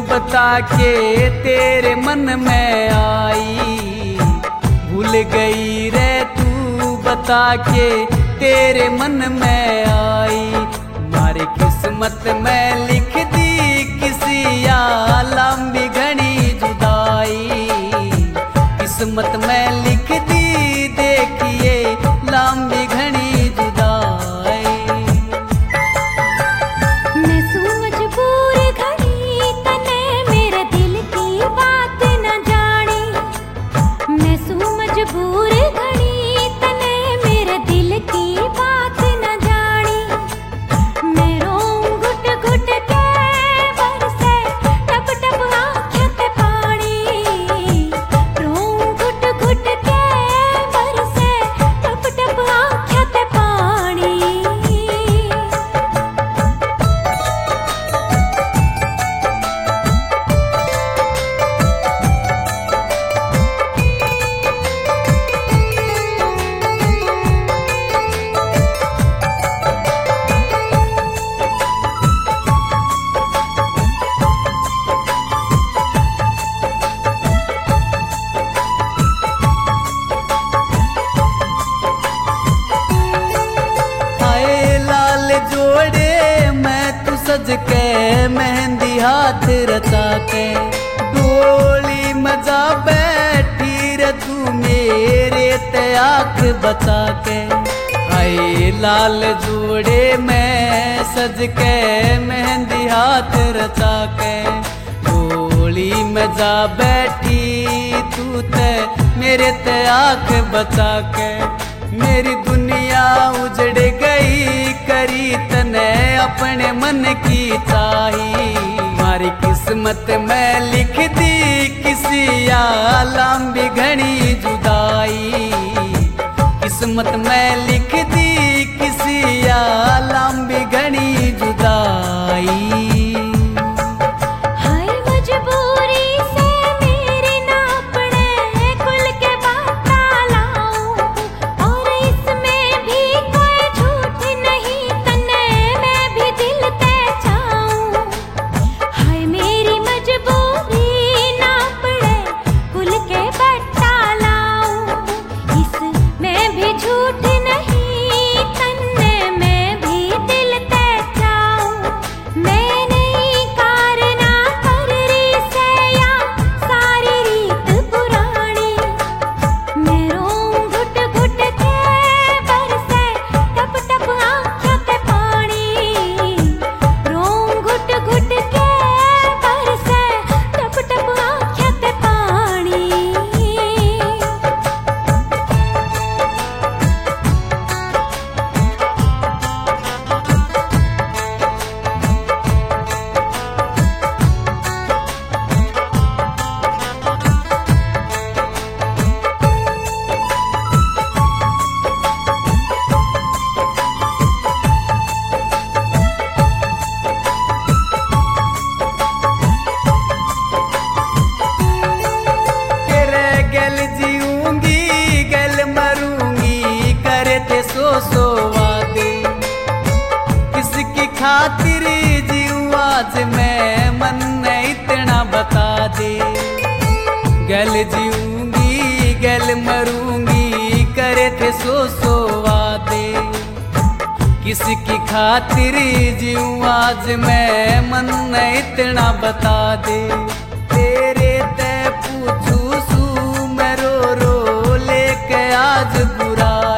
बता के तेरे मन में आई, भूल गई रे तू बता के तेरे मन में आई। मारी किस्मत में लिख दी किसी लंबी घनी जुदाई, किस्मत में लिख दी देखिए लंबी घनी जुदाई। मैं सू मजबूर घड़ी तने मेरे दिल की बात न जानी, मैं सू मजबूर घड़ी तने मेरे दिल की बात न जानी। मैं रोऊं घुट घुट के बरसे टप टप आँखों ते पानी, रोऊं घुट घुट के बरसे टप टप आँखों ते पानी। जोड़े मैं तू सज के मेहंदी हाथ रचा के, डोली मजा बैठी रे तू मेरे ते आँख बचा के। हाय लाल जोड़े मैं सज के मेहंदी हाथ रचा के, डोली मजा बैठी तू ते मेरे ते आँख बचा के। मेरी दुनिया उजड़ गई करी तने अपने मन की चाही, मारी किस्मत में लिख दी किसी लंबी घनी जुदाई, किस्मत में लिख दी किसी लंबी घनी जुदाई। किसकी खातिर जीऊं आज मैं मन ने इतना बता दे, गल जीऊंगी गल मरूंगी करे थे सो वादे। किसकी खातिर जीऊं आज मैं मन ने इतना बता दे, तेरे ते पूछू सू मैं रो रो लेके आज बुरा